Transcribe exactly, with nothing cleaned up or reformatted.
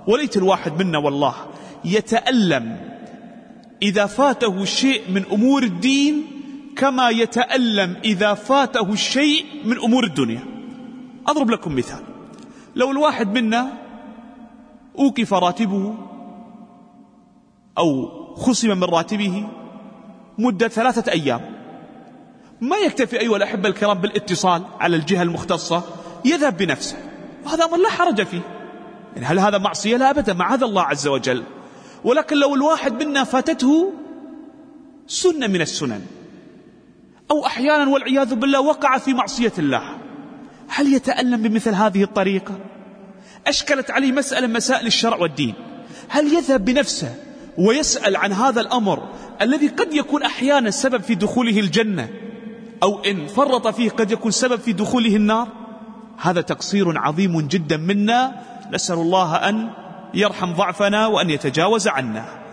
وليت الواحد منا والله يتألم إذا فاته شيء من أمور الدين كما يتألم إذا فاته الشيء من أمور الدنيا. أضرب لكم مثال: لو الواحد منا أوقف راتبه أو خصم من راتبه مدة ثلاثة أيام، ما يكتفي أيها الأحبة الكرام بالاتصال على الجهة المختصة، يذهب بنفسه، وهذا أمر لا حرج فيه. يعني هل هذا معصية؟ لا أبدا، معاذ الله عز وجل. ولكن لو الواحد منا فاتته سنة من السنن، أو أحيانا والعياذ بالله وقع في معصية الله، هل يتألم بمثل هذه الطريقة؟ أشكلت عليه مسألة مسائل الشرع والدين، هل يذهب بنفسه ويسأل عن هذا الأمر الذي قد يكون أحيانا سبب في دخوله الجنة، أو إن فرط فيه قد يكون سبب في دخوله النار؟ هذا تقصير عظيم جدا منا، نسأل الله أن يرحم ضعفنا وأن يتجاوز عنا.